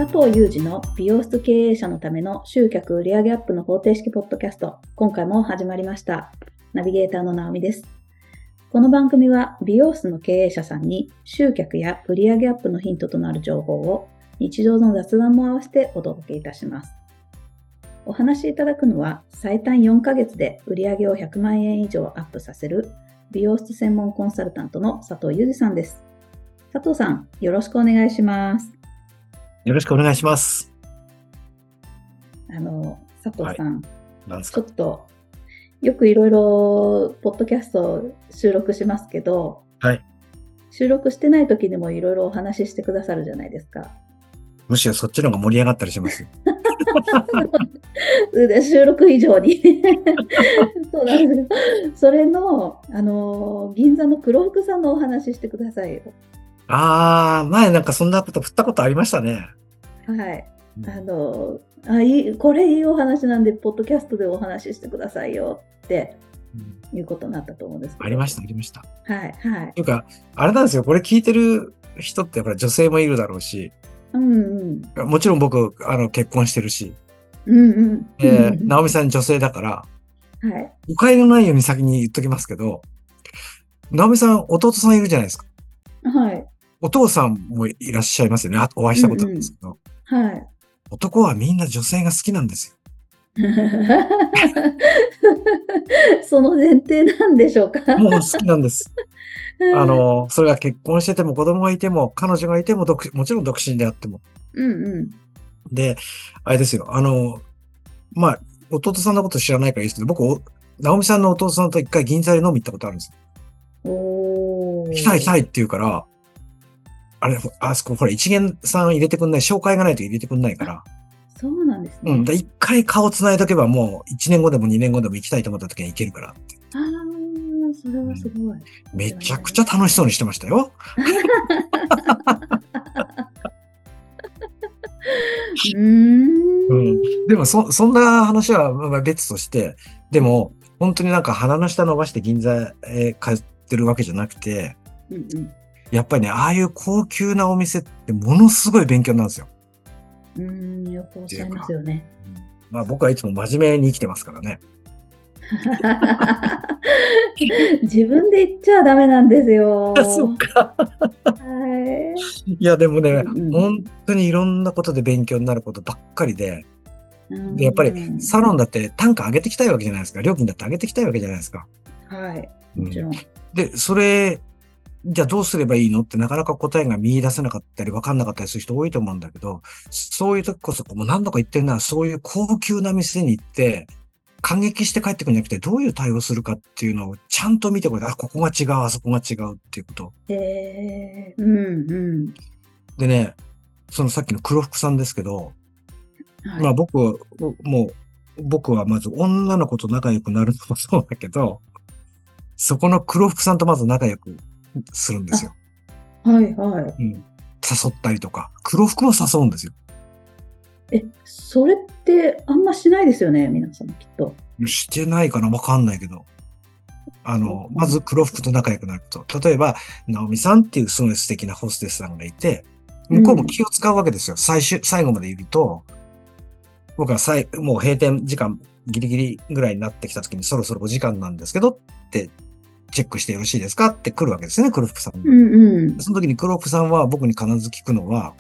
佐藤祐二の美容室経営者のための集客売上アップの方程式ポッドキャスト、今回も始まりました。ナビゲーターの直美です。この番組は美容室の経営者さんに集客や売上アップのヒントとなる情報を日常の雑談も合わせてお届けいたします。お話しいただくのは最短4ヶ月で売上を100万円以上アップさせる美容室専門コンサルタントの佐藤祐二さんです。佐藤さん、よろしくお願いします。 よろしくお願いします。 佐藤さん、 なんですか？ ちょっとよくいろいろポッドキャスト収録しますけど、 はい。 収録してない時でもいろいろお話ししてくださるじゃないですか。 むしろそっちの方が盛り上がったりします。 収録以上にそうなんです。それの、銀座の黒福さんのお話ししてくださいよ。 前なんかそんなこと振ったことありましたね。 はい。これいいお話なんで、ポッドキャストでお話ししてくださいよっていうことになったと思うんですけど。 ありました。 はい、はい。 というか、あれなんですよ。これ聞いてる人ってやっぱり女性もいるだろうし、もちろん僕、結婚してるし、直美さん女性だから、 はい。 誤解のないように先に言っときますけど、直美さん、弟さんいるじゃないですか。 はい。 お父さんもいらっしゃいますよね。お会いしたことあるんですけど、 はい。 男はみんな女性が好きなんですよ。 その前提なんでしょうか？ もう好きなんです。それが結婚してても子供がいても、彼女がいても、もちろん独身であっても。で、あれですよ。弟さんのこと知らないからいいですけど、僕、直美さんの弟さんと一回銀座で飲み行ったことあるんですよ。行きたいって言うから、あそこ、ほら、一元さん入れてくんない、紹介がないと入れてくんないから。 そうなんですね。 一回顔繋いどけばもう1年後でも2年後でも行きたいと思った時に行けるからって。 それはすごい。 めちゃくちゃ楽しそうにしてましたよ。でもそんな話は別として、でも本当になんか鼻の下伸ばして銀座へ通ってるわけじゃなくて、やっぱりね、ああいう高級なお店ってものすごい勉強なんですよ。 よくおっしゃいますよね。 僕はいつも真面目に生きてますからね。 自分で言っちゃダメなんですよ。 そうか。 はい。 いや、でもね、本当にいろんなことで勉強になることばっかりで、やっぱりサロンだって単価上げていきたいわけじゃないですか。料金だって上げていきたいわけじゃないですか。 はい。もちろん。 で、じゃあどうすればいいのってなかなか答えが見出せなかったり分かんなかったりする人多いと思うんだけど、そういう時こそ、もう何度か言ってるのは、そういう高級な店に行って、感激して帰ってくるんじゃなくて、どういう対応するかっていうのをちゃんと見てこれ、ここが違う、あそこが違うっていうこと。でね、そのさっきの黒福さんですけど、僕はまず女の子と仲良くなるのもそうだけど、そこの黒福さんとまず仲良くするんですよ。 はいはい。 誘ったりとか、黒福も誘うんですよ。 それってあんましないですよね、皆さんきっと。 してないかな、わかんないけど。まず黒服と仲良くなると。例えば、直美さんっていうすごい素敵なホステスさんがいて、向こうも気を使うわけですよ。最後までいると、僕はもう閉店時間ギリギリぐらいになってきた時にそろそろお時間なんですけどってチェックしてよろしいですかって来るわけですね、黒服さん。その時に黒服さんは僕に必ず聞くのは、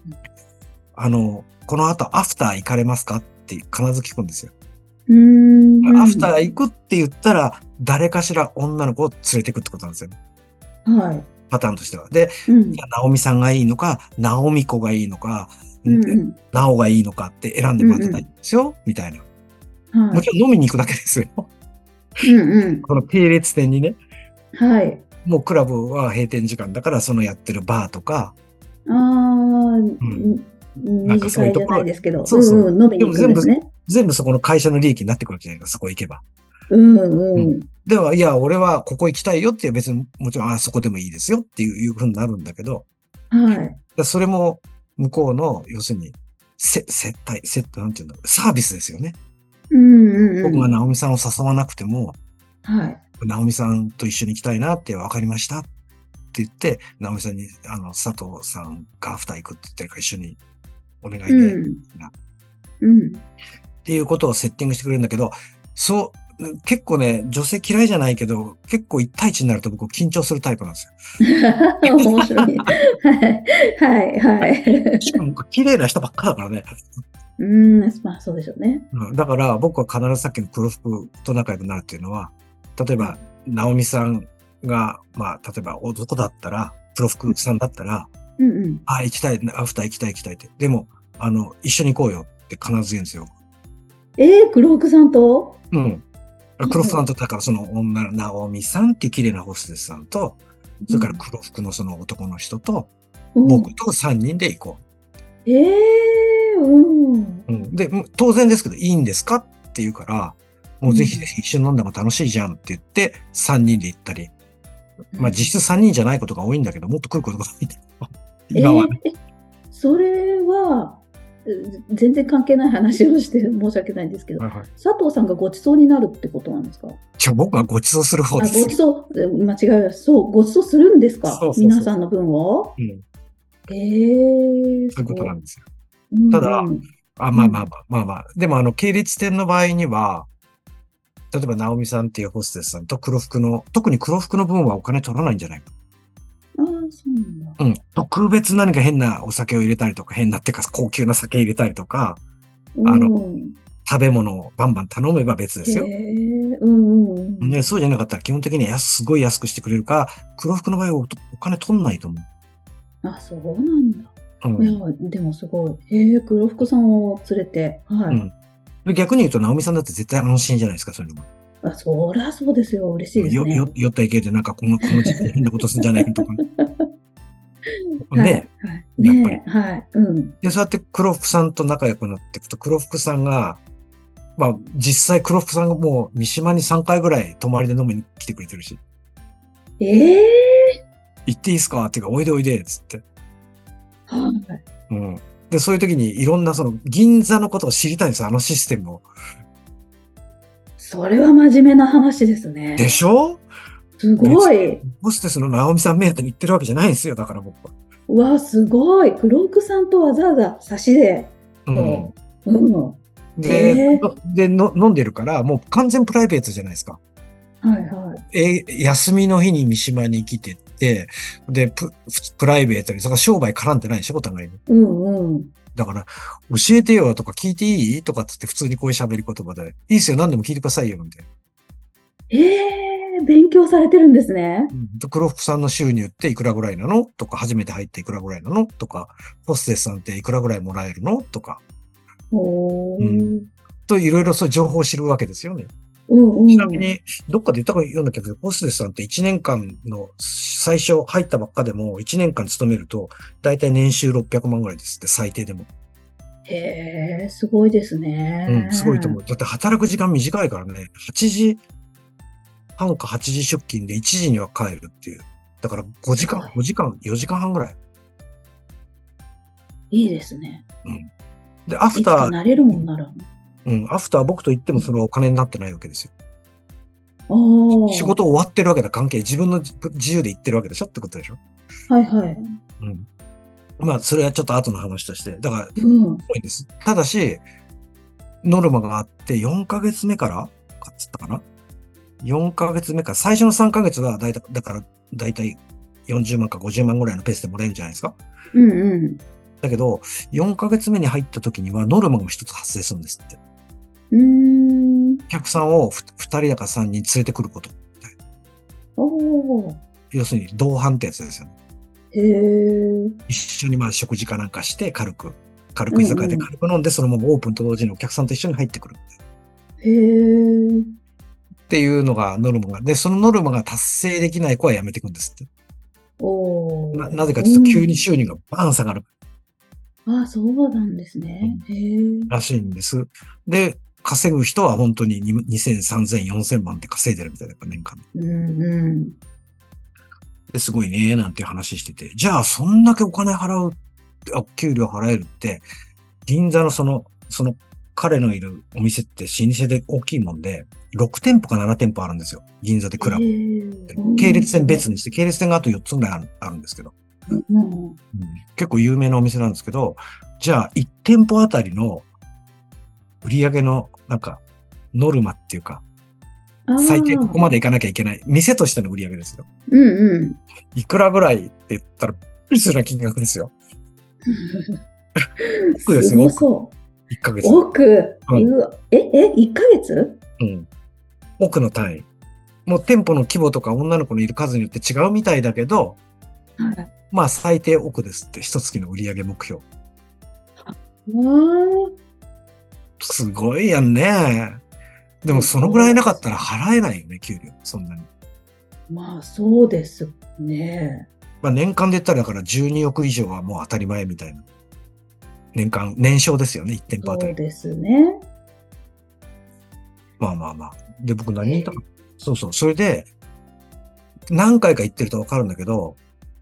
この後アフター行かれますかって必ず聞くんですよ。アフター行くって言ったら、誰かしら女の子を連れてくってことなんですよね。 はい。 パターンとしては。で、直美さんがいいのか、直美子がいいのか、直がいいのかって選んでもらってたいんですよ、みたいな。もちろん飲みに行くだけですよ。この系列店にね。 はい。 もうクラブは閉店時間だから、そのやってるバーとか。 二次会じゃないですけど、 飲みに行くんですね。 全部そこの会社の利益になってくるわけじゃないですか、そこ行けば。では、いや、俺はここ行きたいよって別に、もちろん、そこでもいいですよっていう風になるんだけど、それも向こうの、要するに、なんていうんだろう、サービスですよね。僕が直美さんを誘わなくても、直美さんと一緒に行きたいなって分かりましたって言って、直美さんに、佐藤さんがアフター行くって言ってるから一緒にお願いで、 うん。うん。 っていうことをセッティングしてくれるんだけど、結構ね、女性嫌いじゃないけど、結構一対一になると僕緊張するタイプなんですよ。 面白い。はい、はい。 しかも綺麗な人ばっかだからね。 まあそうでしょうね。 だから僕は必ずさっきの黒服と仲良くなるっていうのは、例えば、ナオミさんが、例えば男だったら、黒服さんだったら、 うんうん。 行きたい、アフター行きたいって。でも、一緒に行こうよって必ず言うんですよ。 黒服さんと？ うん。黒服さんと、だからその女のナオミさんっていう綺麗なホステスさんと、それから黒服のその男の人と、僕と3人で行こう。で、当然ですけど、いいんですかって言うから、もうぜひぜひ一緒に飲んだ方が楽しいじゃんって言って、3人で行ったり。実質3人じゃないことが多いんだけど、もっと来ることが多い。今はね。 それは、全然関係ない話をして申し訳ないんですけど、佐藤さんがごちそうになるってことなんですか？ 僕はごちそうする方です。 ごちそう、間違いない。そう、ごちそうするんですか？皆さんの分を？ そういうことなんですよ。ただ、でも系列店の場合には、例えば、ナオミさんっていうホステスさんと特に黒服の分はお金取らないんじゃないか。 そうなんだ。 特別何か変なお酒を入れたりとか、変なっていうか高級な酒入れたりとか、食べ物をバンバン頼めば別ですよ。そうじゃなかったら基本的にはすごい安くしてくれるか、黒服の場合はお金取んないと思う。 そうなんだ。いや、でもすごい。黒服さんを連れて。 逆に言うと、ナオミさんだって絶対安心じゃないですか、そういうのも。 そりゃそうですよ。嬉しいですね。 酔った勢いでなんかこの時期変なことするんじゃないとか。ね。やっぱり。で、そうやって黒服さんと仲良くなっていくと、黒服さんが、実際黒服さんがもう三島に3回ぐらい泊まりで飲みに来てくれてるし。行っていいですかっていうか、おいでおいで、つって。で、そういう時にいろんな銀座のことを知りたいんですよ、あのシステムを。 それは真面目な話ですね。 でしょ？ すごい。 ホステスのナオミさん目当てに行ってるわけじゃないんですよ、だから僕は。 うわ、すごい。黒服さんとわざわざ差しで。 で、飲んでるから、もう完全プライベートじゃないですか。休みの日に三島に来てって、で、プライベートに、それから商売絡んでないでしょ、お互いに。だから、教えてよとか聞いていいとかつって普通にこういう喋り言葉で、いいっすよ、何でも聞いてくださいよ、みたいな。 勉強されてるんですね。 黒服さんの収入っていくらぐらいなのとか、初めて入っていくらぐらいなのとか、ホステスさんっていくらぐらいもらえるのとか。と、いろいろそういう情報を知るわけですよね。ちなみに、どっかで言ったか読んだけど、ホステスさんって1年間の最初入ったばっかでも1年間勤めると、だいたい年収600万ぐらいですって、最低でも。 すごいですね。 すごいと思う。だって働く時間短いからね、8時半か8時出勤で1時には帰るっていう。だから4時間半ぐらい。 いいですね。 で、アフター。 慣れるもんなら。 アフター僕と言ってもそれはお金になってないわけですよ。仕事終わってるわけだ、関係。自分の自由で言ってるわけでしょってことでしょ？それはちょっと後の話として。だから、多いです。ただし、ノルマがあって4ヶ月目からつったかな ?4 ヶ月目から、最初の3ヶ月はだいたい40万か50万ぐらいのペースでもらえるんじゃないですか？だけど、4ヶ月目に入った時にはノルマが一つ発生するんですって。お客さんを2人だか3人連れてくること。要するに同伴ってやつですよね。一緒に食事かなんかして軽く居酒屋で軽く飲んで、そのままオープンと同時にお客さんと一緒に入ってくる。っていうのがノルマが。で、そのノルマが達成できない子は辞めていくんですって。なぜかというと急に収入がバーン下がる。 そうなんですね。 らしいんです。で、稼ぐ人は本当に2000、3000、4000万って稼いでるみたいな、年間。すごいね、なんて話してて。じゃあ、そんだけお金給料払えるって、銀座の彼のいるお店って老舗で大きいもんで、6店舗か7店舗あるんですよ。銀座でクラブ。系列店別にして、系列店があと4つぐらいあるんですけど。 うん。 結構有名なお店なんですけど、じゃあ1店舗あたりの売り上げのなんかノルマっていうか、 あ最低ここあ、 まで行かなきゃいけない。店としての売り上げですよ。 うんうん。 いくらぐらいって言ったら、びっくりするような金額ですよ。億ですよ、 すご億。 そう。 1ヶ月で。 億。 うん。 1ヶ月？ うん。億の単位。もう店舗の規模とか女の子のいる数によって違うみたいだけど、 はい。 まあ最低億ですって、一月の売上目標。 わすごいやんね。でもー、 そのぐらいなかったら払えないよね、給料。そんなに。 まあ、そうですね。 まあ年間で言ったらだから12億以上はもう当たり前みたいな。年間、年商ですよね、1店舗あたり。 そうですね。 まあまあまあ。で、僕何言いたかえった。そうそう。それで、何回か言ってるとわかるんだけど、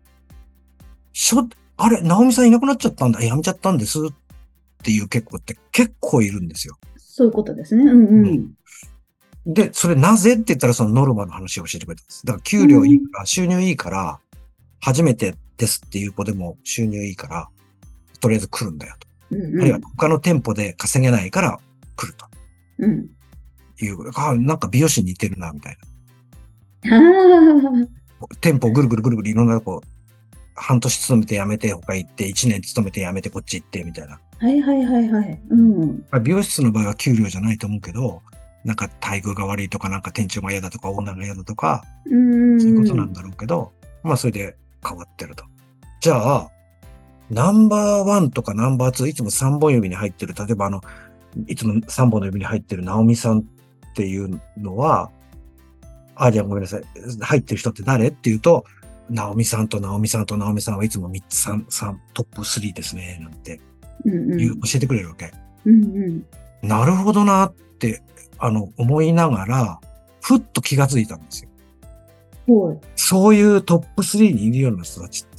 あれ、直美さんいなくなっちゃったんだ。辞めちゃったんですっていう結構って結構いるんですよ。 そういうことですね。うんうん。 で、それなぜって言ったらそのノルマの話を教えてくれたんです。だから給料いいうん。 から、収入いいから、初めてですっていう子でも収入いいから、とりあえず来るんだよと。 うんうん。 あるいは他の店舗で稼げないから来るとうん。 いう、なんか美容師に似てるな、みたいああ、 な。店舗ぐるぐるぐるぐるいろんなとこ、半年勤めて辞めて他行って、1年勤めて辞めてこっち行って、みたいな。 はいはいはいはい。うん。 美容室の場合は給料じゃないと思うけど、なんか待遇が悪いとか、なんか店長が嫌だとか、女が嫌だとか、 うそういうこんうん。 となんだろうけど、まあそれで変わってると。じゃあ、ナンバーワンとかナンバーツー、いつも3本指に入ってる、例えばいつも3本の指に入ってるナオミさんっていうのは、じゃあごめんなさい。入ってる人って誰っていうと、ナオミさんとナオミさんとナオミさんはいつも3つ3トップ3ですね、なんて教うんうん。 えてくれるわけ。 うんうん。 なるほどなって、思いながら、ふっと気がついたんですよ。 はい。 そういうトップ3にいるような人たちって、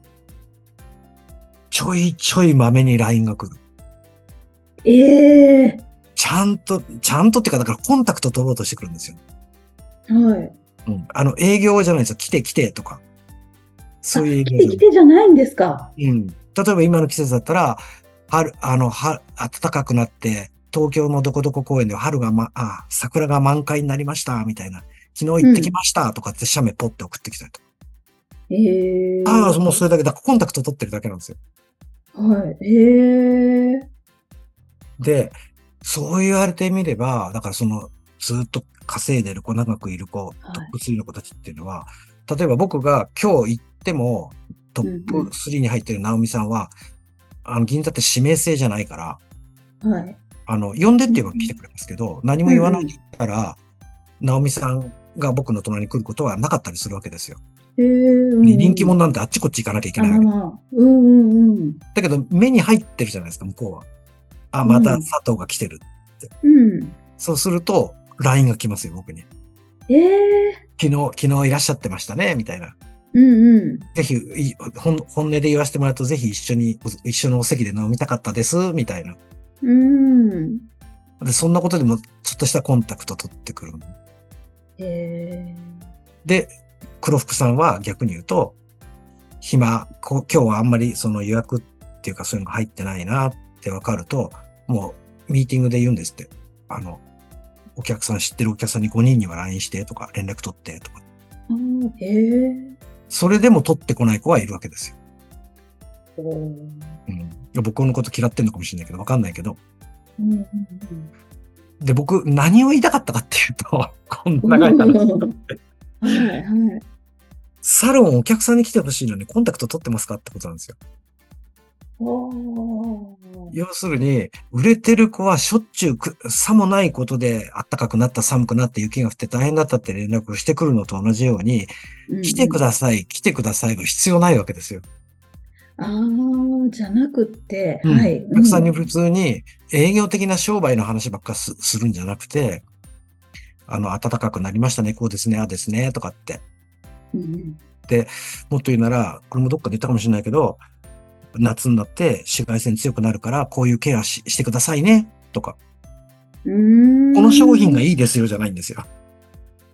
ちょいちょいまめに LINE が来る。 ええちゃんとっていうか、だからコンタクト取ろうとしてくるんですよ。 はい。 うん。営業じゃないですよ。来て来てとか。 あ、 そういう営業じゃない。 来て来てじゃないんですか？ うん。例えば今の季節だったら、暖かくなって、東京のどこどこ公園では桜が満開になりました、みたいな。昨日行ってきうん。 ました、とかって写メポって送ってきたりとか。もうそれええだけだ。コンタクト取ってるだけなんですよ。 はい。ええで、そう言われてみれば、だからずっと稼いでる子、長くいる子、トッはい。 プ3の子たちっていうのは、例えば僕が今日行っても、トップ3に入ってる直美さんは、銀座って指名制じゃないから、 はい。 呼んでって言えば来てうんくれますけど、何もうんうん。 言わないで行ったら、直美さんが僕の隣に来ることはなかったりするわけですよ。 ええう人気んうん。 者なんてあっちこっち行かなきゃいけあ、 ないわけ。 まあまあ。うんうんうん。 だけど、目に入ってるじゃないですか、向こうは。またうん。 佐藤が来てるって。 うん。 そうすると、LINE が来ますよ、僕に。 ええ昨日いらっしゃってましたね、みたいな。 うんうん。 ぜひ、本音で言わせてもらうと、ぜひ一緒のお席で飲みたかったです、みたいな。 うん。 で、そんなことでも、ちょっとしたコンタクト取ってくる。 ええで、黒服さんは逆に言うと、今日はあんまりその予約っていうかそういうのが入ってないなってわかると、もうミーティングで言うんですって。知ってるお客さんに5人には LINE してとか、連絡取ってとか。 あーへえ。 それでも取ってこない子はいるわけですよ。 おーうん。僕のこと嫌ってんのかもしれないけど、わかんないけど。 うんうんで、僕、何を言いたかったかっていうと、こんうん。 な長い話。 はいはい。 サロンお客さんに来てほしいのにコンタクト取ってますかってことなんですよ。 おー要するに、売れてる子はしょっちゅうさもないことで暖かくなった寒くなって雪が降って大変だったって連絡をしてくるのと同じように、 うん来てくうん。 ださい、来てくださいが必要ないわけですよ。 ああ、じゃなくって、 うん。 はい。 お客さんうん。 に普通に営業的な商売の話ばっかするんじゃなくて、暖かくなりましたね、こうですね、ああですね、とかって。 うんで、もっと言うなら、これもどっかで言ったかもしれないけど、夏になって紫外線強くなるから、こういうケアしてくださいね、とか。 うん。 この商品がうーん。 いいですよ、じゃないんですよ。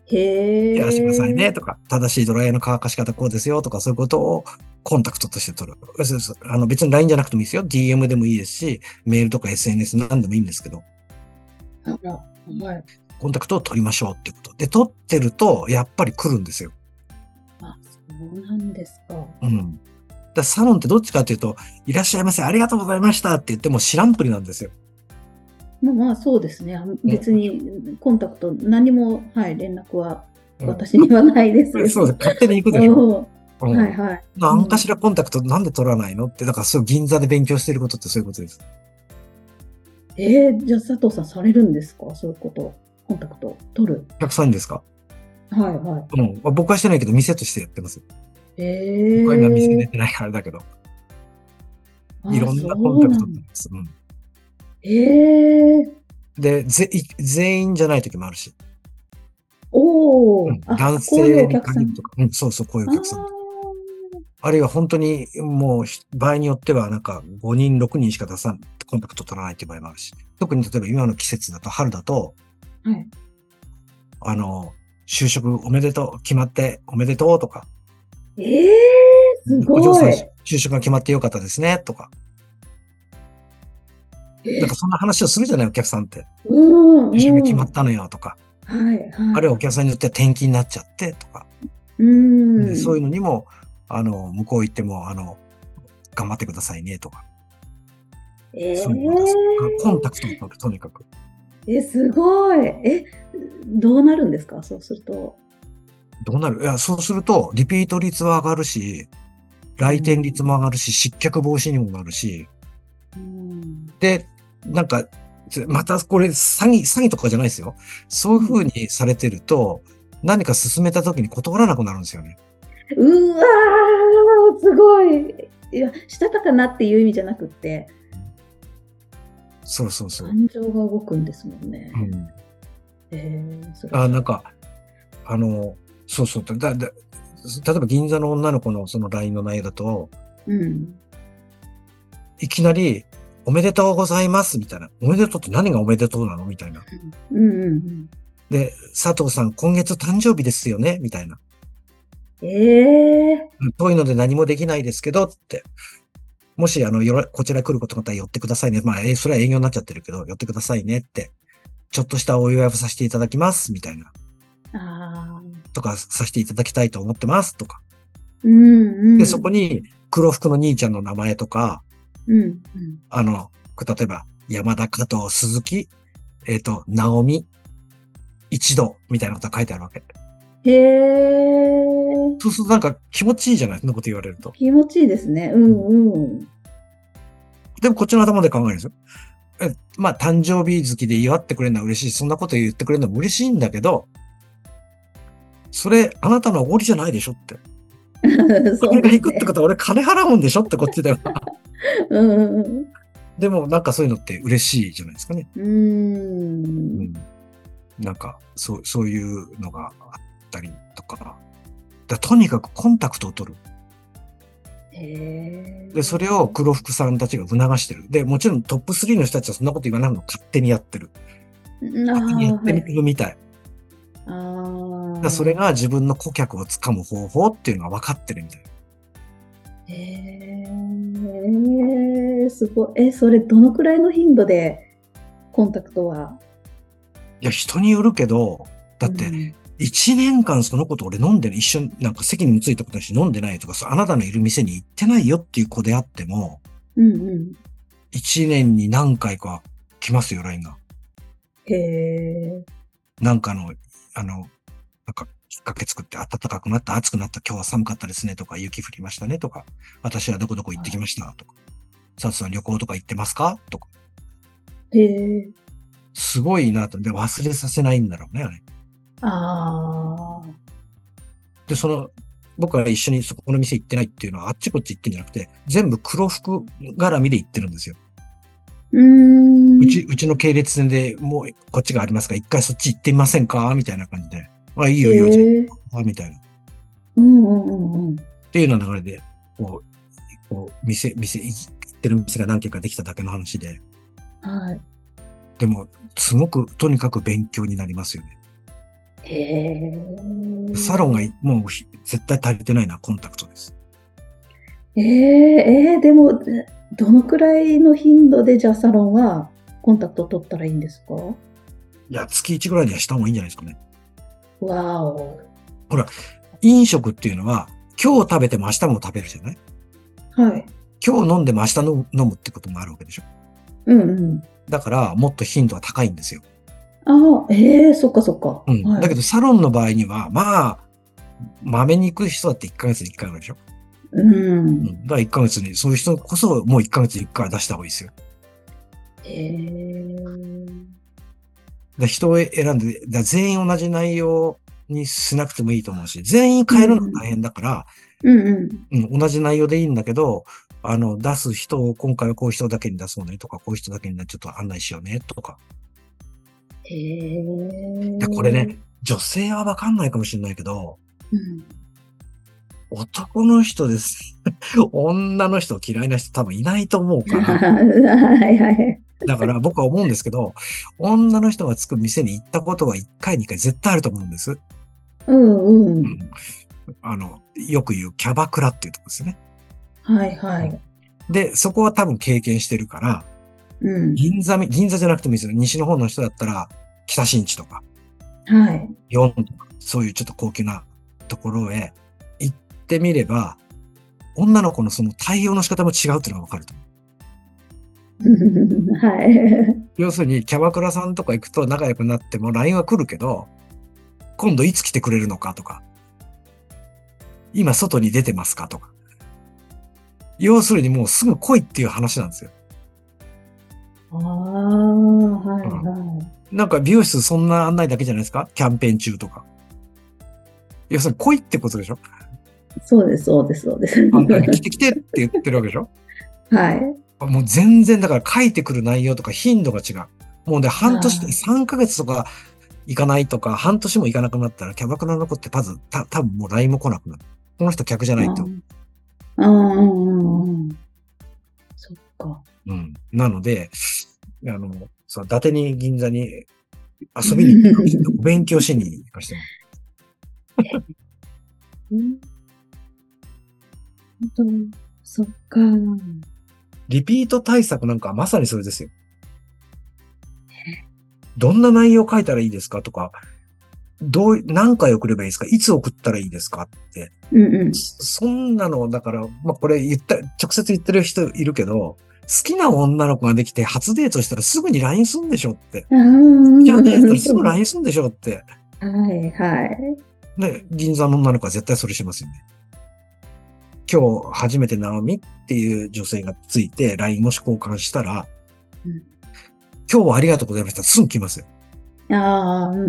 へやらしてくださいねえ。 とか、正しいドライヤーの乾かし方こうですよとか、そういうことをコンタクトとして取る。別に LINE じゃなくてもいいですよ。DM でもいいですし、メールとか SNS なんでもいいんですけど、 あら、はい。 コンタクトを取りましょうっていうこと。で、取ってると、やっぱり来るんですよ。 あ、そうなんですか。 うん。サロンってどっちかっていうと、いらっしゃいませ、ありがとうございましたって言っても知らんぷりなんですよ。 まあそうですね。 うん。 別にコンタクト、何も、はい、連絡はうん。 私にはないですよ。 そうです。勝手に行くでしょ。 うん。 うん。 はいはい。うん。 何かしらコンタクトなんで取らないのって、だからそう銀座で勉強してることってそういうことです。 じゃあ佐藤さんされるんですか、そういうこと。コンタクト取る。 お客さんですか？ はいはうん。僕はしてないけど、店としてやってます。 い。 僕は今店出てないからあれだけど、いあ、 ろんそなコンタクうなんだ。 ト取ってます。うん。 ええ。 で、全員じゃない時もあるし。うおお、 ん。 あ、 男こういうお性に客さん。 限るとか。うん、そうそう、こういうおあ客さん。 あ、 あるいは本当にもう場合によってはなんか5人、6人しか出さん、コンタクト取らないっていう場合もあるし。特に例えば今の季節だと春だと、 はい。 あの、就職おめでとう、決まっておめでとうとか、 ええ、すお嬢さんごい。 就職が決まってよかったですね、とか。なんかえ、 そんな話をするじゃない、お客さんって。就職がうんうん。 決まったのよ、とか。 はいはい。 あるいはお客さんによっては転勤になっちゃって、とか。 うでそういうん。 のにも、向こう行っても、頑張ってくださいね、とか。そういうのを出す。コンタクトを取る、とにかく。 すごい。どうなるんですか、そうすると。 どうなる？いや、そうすると、リピート率は上がるし、来店うん。 率も上がるし、失脚防止にもなるし、 うん。 で、なんか、またこれ詐欺とかじゃないですよ。そういううん。 風にされてると、何か進めた時に断らなくなるんですよね。 うわー、すごい。いや、したたかなっていう意味じゃなくって、 そうそうそう。 感情が動くんですもんね。 うん。 それは。 なんか、あの、そうそう。例えば銀座の女の子のその LINE の内容だと、 うん。 いきなり、おめでとうございますみたいな。おめでとうって何がおめでとうなのみたいな。 うんうんうん。 で、佐藤さん今月誕生日ですよねみたいな。 ええ。 遠いので何もできないですけどって。もし、こちら来ることがあったら寄ってくださいね。まあ、それは営業になっちゃってるけど、寄ってくださいねって。ちょっとしたお祝いをさせていただきます、みたいな。 ああ。 とか、させていただきたいと思ってます、とか。 うんで、 うん。 そこに、黒服の兄ちゃんの名前とか、 うんうん。 例えば、山田、加藤、鈴木、直美、一度、みたいなことが書いてあるわけ。 へえ。 そうするとなんか気持ちいいじゃない、そんなこと言われると。 気持ちいいですね。うんうん。 でもこっちの頭で考えるんですよ。まあ、誕生日月で祝ってくれるのは嬉しい。そんなこと言ってくれるのも嬉しいんだけど、それ、あなたのおごりじゃないでしょって。 そう俺がですね。 行くってことは俺金払うんでしょってこっちでは。 うんうんうん。 でもなんかそういうのって嬉しいじゃないですかね。 うーん。 うん。なんか、そういうのがあったりとか。とにかくコンタクトを取る。 へで、それをえ。 黒服さんたちが促してる。で、もちろんトップ3の人たちはそんなこと言わないのを勝手にやってる。 あ勝手にやっあ、 てみはい。 るみたい。 あそれがあ。 自分の顧客をつかむ方法っていうのが分かってるみたいな。 へすごい。それどのくらいの頻度でコンタクトは。 いや、人によるけど、だって、 うん。 一年間その子と俺飲んでる、一緒になんか席にもついたことないし飲んでないとか、あなたのいる店に行ってないよっていう子であっても、 うんうん。 一年に何回か来ますよ、LINE が。 へえ。 なんかなんかきっかけ作って暖かくなった、暑くなった、今日は寒かったですねとか、雪降りましたねとか、私はどこどこ行ってきましたとか、佐藤さん旅行とか行ってますかとか、 へえ。 すごいなと。で、忘れさせないんだろうね、あれ。 ああ。 で、僕は一緒にそこの店行ってないっていうのはあっちこっち行ってんじゃなくて、全部黒服絡みで行ってるんですよ。 うーん。 うちの系列店でもうこっちがありますから、一回そっち行ってみませんかみたいな感じで。あ、いいへよいいよ、じゃえ。 あ、みたいな。っうんうんうんうん。 ていうような流れで、店、行ってる店が何軒かできただけの話で。 はい。 でも、すごく、とにかく勉強になりますよね。 へサロンがえ。 もう絶対足りてないのはコンタクトです。 でも、どのくらいの頻度でじゃあサロンはコンタクト取ったらいいんですか？ いや、月1ぐらいにはした方がいいんじゃないですかね。 わお。 ほら、飲食っていうのは、今日食べても明日も食べるじゃない？ はい。 今日飲んでも明日飲むってこともあるわけでしょ。 うんうん。 だから、もっと頻度は高いんですよ。 ああ、そっかそっか。 うん。 はい。 だけど、サロンの場合には、まあ、まめに行く人だって1ヶ月に1回あるでしょ。 うん。 うん。だから1ヶ月に、そういう人こそもう1ヶ月に1回出した方がいいですよ。 へ人を選んで、全員同じ内容にしなくてもいいと思うし、全員う変えるのはん。 大変だから、 うんうん。 うん、同じ内容でいいんだけど、出す人を今回はこういう人だけに出そうねとか、こういう人だけにちょっと案内しようねとか。 へで、これね、 え。 女性はわかんないかもしれないけど、 うん。 男の人です。女の人嫌いな人多分いないと思うから、 はいはい。 だから僕は思うんですけど、女の人がつく店に行ったことは1回2回絶対あると思うんです。 うんうん。 うん。よく言うキャバクラっていうとこですね。 はいはい。 で、そこは多分経験してるから、 うん。 銀座じゃなくてもいいですよ。西の方の人だったら、北新地とか、 はい。 イオンとか、そういうちょっと高級なところへ行ってみれば、女の子のその対応の仕方も違うっていうのがわかると思う。 はい。 要するに、キャバクラさんとか行くと仲良くなっても LINE は来るけど、今度いつ来てくれるのかとか、今外に出てますかとか。要するにもうすぐ来いっていう話なんですよ。 ああ、はいうん。 はなんか美容室そんな案内だけじゃないですか？キャンペーン中とか。要するに来いってことでしょ？ い。そうです、そうです、そうです。 簡単に来て来てって言ってるわけでしょ？ はい。 もう全然だから書いてくる内容とか頻度が違う。もうね、半年、 あ 3ヶ月とか行かないとか、半年も行かなくなったら、キャバクラの子って多分もう LINE も来なくなる。この人客じゃあ、 ないと。 うん。そっか。 うん。なので、伊達に銀座に遊びに行ってるわけじゃない。お勉強しに行かしても。 うんと、そっか。 リピート対策なんかはまさにそれですよ。どんな内容書いたらいいですかとか、何回送ればいいですか？いつ送ったらいいですかって。 うんうん。 そんなの、だから、まあ、これ直接言ってる人いるけど、好きな女の子ができて初デートしたらすぐに LINE すんでしょって。 あじゃあね、やったらあ、 すぐそう。 LINE すんでしょって。 はいはい。 ね、銀座の女の子は絶対それしますよね。今日初めてナオミっていう女性がついて LINE もし交換したら、 うん今日はありがとうございました。すぐ来ますよ。 ああ、うん。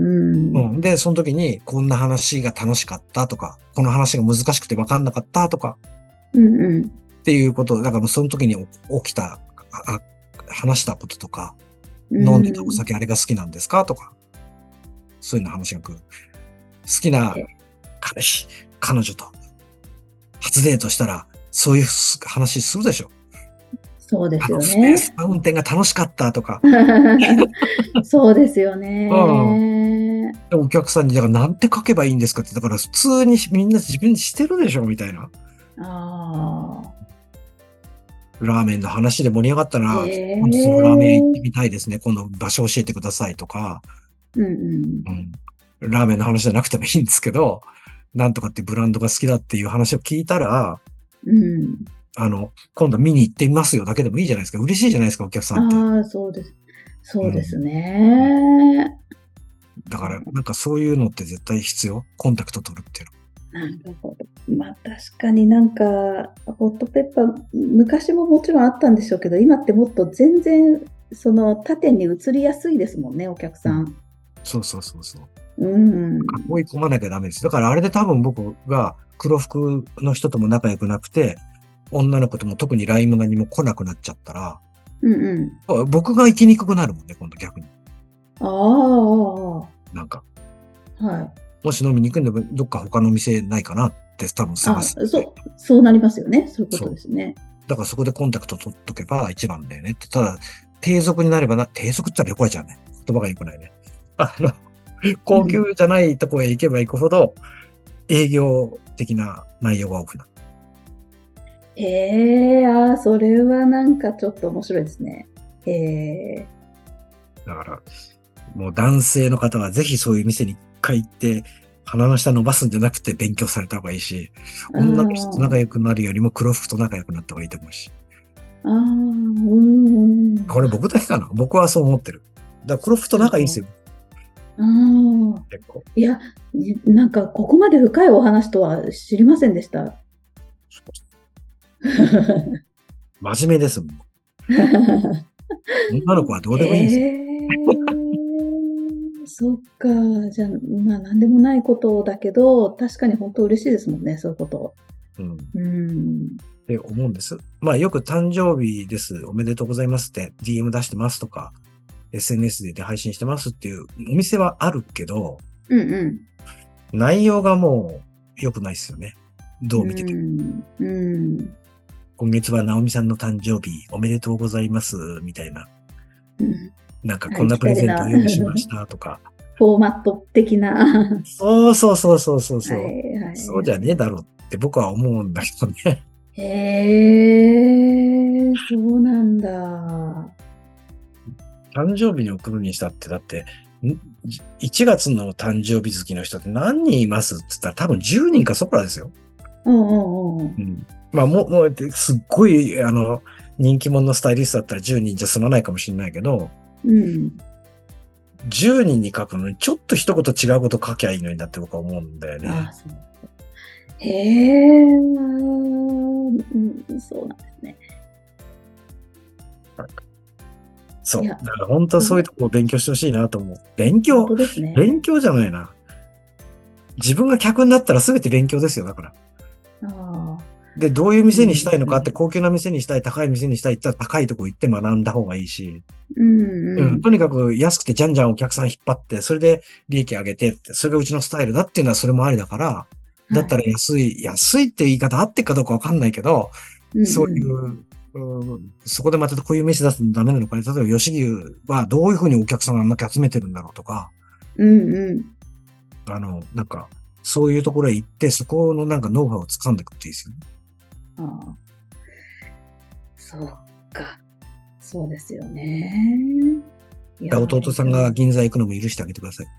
うん。で、その時に、こんな話が楽しかったとか、この話が難しくて分かんなかったとか、 うんうん。 っていうこと、だからもうその時に起きた、話したこととか、 う飲んでたおん。 酒あれが好きなんですかとか、そういうの話が来る。好きなえ彼氏、彼女と初デートしたら、そういう話するでしょ。 そうですよスペースね。 マウンテンが楽しかったとか、 そうですようん。 ね。 でお客さんに、だからなんて書けばいいんですかって、だから普通にみんな自分にしてるでしょみたいな。 ああ。 ラーメンの話で盛り上がったら、 え本日のラーメン屋行ってえみたいですね。今度場所教えてくださいとか、 うんうん。 うん。ラーメンの話じゃなくてもいいんですけど、なんとかってブランドが好きだっていう話を聞いたら、 うん。 今度見に行ってみますよだけでもいいじゃないですか。嬉しいじゃないですか、お客さんって。 ああ、そうです。そうですうん。 ね。 だから、なんかそういうのって絶対必要。コンタクト取るっていうなるほど。まあ確かになんか、ホットペッパー、昔ももちろんあったんでしょうけど、今ってもっと全然、その縦に移りやすいですもんね、お客の。うん。 さん。 そうそうそうそう。 うん。 追い込まなきゃダメです。だからあれで多分僕が黒服の人とも仲良くなくて、女の子とも特に LINE も何も来なくなっちゃったら、 うんうん。 僕が生きにくくなるもんね、今度逆に。 ああ、 なんか、 はい。 もし飲みに行くんでもどっか他の店ないかなって多分探あ、 すんで。 そうなりますよね。そういうことそう。 ですね。 だからそこでコンタクト取っとけば一番だよねって。ただ、低俗になれば低俗って言ったら怒られちゃうね。言葉が良くないね。あの、 高級じゃないとこへ行けば行くほど、営業的な内容が多くなる。 それはなんかちょっと面白いですね。 だから、もう男性の方はぜひそういう店に一回行って、鼻の下伸ばすんじゃなくて勉強された方がいいし、 あ女の人と仲あ、 良くなるよりも黒服と仲良くなった方がいいと思うし。 ああ、うんこれ僕だけかな？僕はそう思ってる。だから黒服と仲いいんですよ。 ああ、 結構。 いや、なんかここまで深いお話とは知りませんでした。 真面目ですもん。女の子はどうでもいいんですよ。 えそっか。じゃあ、まあ、なんでもないことだけど、確かに本当嬉しいですもんね、そういうこと。 うん。っうん。 て思うんです。まあよく誕生日です。おめでとうございますって DM 出してますとか、SNS で配信してますっていうお店はあるけど、 うん内容がもう良くないですよね。どうう見てても。 ん。うん。 今月は直美さんの誕生日おめでとうございますみたいな。 うんなんかありこんなプレきたりなゼントを用意しましたとか。 フォーマット的な。はそうそうそうそうそういはそう。 いはそうじゃねえい。 だろうって僕は思うんだけどね。 そうなんだ。 誕生日に送るにしたって、だって、1月の誕生日好きの人って何人いますって言ったら多分10人かそこらですよ。 うんうんうん。 うん。まあもう、すっごい、人気者のスタイリストだったら10人じゃ済まないかもしれないけど、 うん。 10人に書くのにちょっと一言違うこと書きゃいいのになって僕は思うんだよね。 ああ、そう。まあそうなんですね。 そう。 いや、 だから本当そういうとこを勉強してほしいなと思う。勉本強当ですね。 勉強じゃないな。自分が客になったら全て勉強ですよ、だから。 ああ、 で、どういううん、 店にしたいのうん、 かって、高級な店にしたい、高い店にしたいって言ったら高いとこ行って学んだ方がいいし、 うん、うん。 とにかく安くてじゃんじゃんお客さん引っ張って、それで利益上げてって、それがうちのスタイルだっていうのはそれもありだから、だったはい。 ら安いって言い方あってっかどうかわかんないけど、 うん、 そういうん。 う、そこでまたこういう飯出すのダメなのかね。例えば吉牛はどういうふうにお客さんがあんだけ集めてるんだろうとか、 うん、うん。 なんか、そういうところへ行って、そこのなんかノウハウを掴んでいくっていいですよね。 ああ、そうか。そうですよね。いや弟さんが銀座行くのも許してあげてください。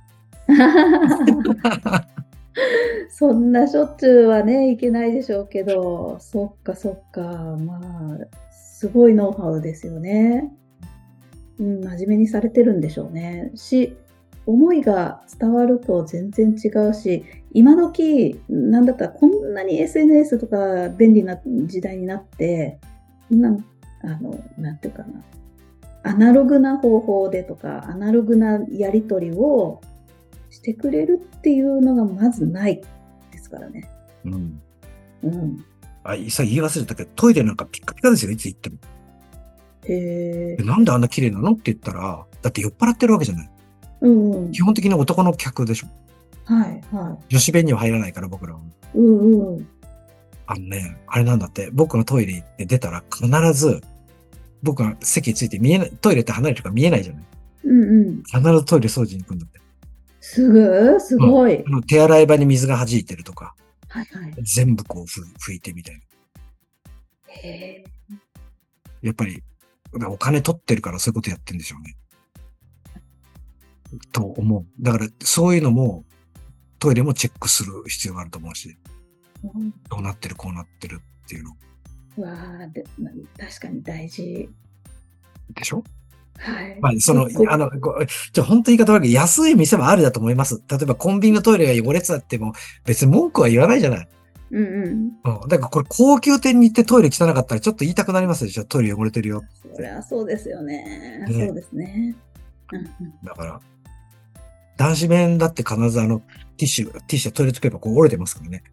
そんなしょっちゅうはね、いけないでしょうけど、そっかそっか。まあ、すごいノウハウですよね。うん、真面目にされてるんでしょうね。思いが伝わると全然違うし、今時、なんだったらこんなに SNS とか便利な時代になって、なんていうかな、アナログな方法でとか、アナログなやり取りをしてくれるっていうのがまずないですからね。 うん。 うん。 言い忘れたけど、トイレなんかピッカピカですよ、いつ行っても。 へえ。 なんであんな綺麗なのって言ったら、だって酔っ払ってるわけじゃない。 うんうん。 基本的に男の客でしょ。 はいは女子弁には入らないから僕らは。 い。うんうん。 あれなんだって、僕のトイレ行って出たら必ず、僕が席について見えない、トイレって離れてるから見えないじゃない。 うんうん。 必ずトイレ掃除に行くんだって。 すうん。 ごい。 手洗い場に水が弾いてるとか、 はいはい。 全部こう拭いてみたいな。 へえ。 やっぱり、お金取ってるからそういうことやってるんでしょうね。と思う。だから、そういうのも、トイレもチェックする必要があると思うし、どうなってる、こうなってるっていうの。 わあ、確かに大事。 でしょ？ はい。 まあ、本当言い方悪いけど、安い店もあるだと思います。例えばコンビニのトイレが汚れてたっても、別に文句は言わないじゃない。 うんうん。 だからこれ高級店に行ってトイレ汚かったらちょっと言いたくなりますでしょ。トイレ汚れてるよって。 そりゃそうですよね。そうね。 ですね。うんうん。 だから、男子弁だって必ずティッシュ、トイレットペーパーこう折れてますからね。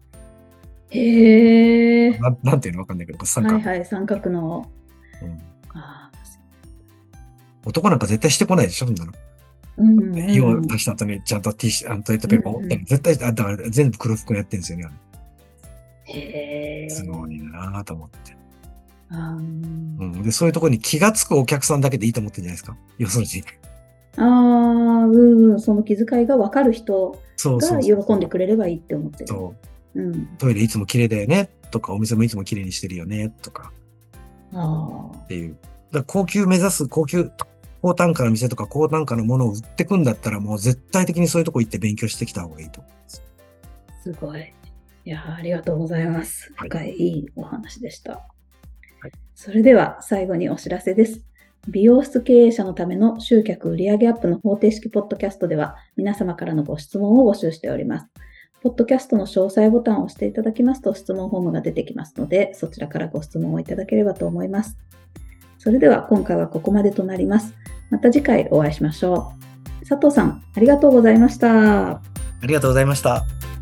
へえ。 なんていうのわかんないけど、三角。 はいはい、三角の。 うん。 ああ、 男なんか絶対してこないでしょ、そんなの。 うんうん火をうん。 足した後にちゃんとティッシュ、トイレットうんペーパー折ってうん。 絶対、だから全部黒服やってるんですよね。 へすごいえ。 なぁと思って。 あーうん。で、そういうところに気がつくお客さんだけでいいと思ってるんじゃないですか。要するに。 ああ、うんうん、その気遣いが分かる人そうそがうそう。 喜んでくれればいいって思ってる。 そう。 うん。 トイレいつも綺麗だよねとか、お店もいつも綺麗にしてるよねとかああ、 っていう。だから高級目指す高単価の店とか高単価のものを売ってくんだったらもう絶対的にそういうとこ行って勉強してきた方がいいと思います。 すごい。いや、ありがとうございます。 はい。 深い、いいお話でした。 はい。 それでは最後にお知らせです。美容室経営者のための集客売上アップの方程式ポッドキャストでは皆様からのご質問を募集しております。ポッドキャストの詳細ボタンを押していただきますと質問フォームが出てきますので、そちらからご質問をいただければと思います。それでは今回はここまでとなります。また次回お会いしましょう。佐藤さん、ありがとうございました。 ありがとうございました。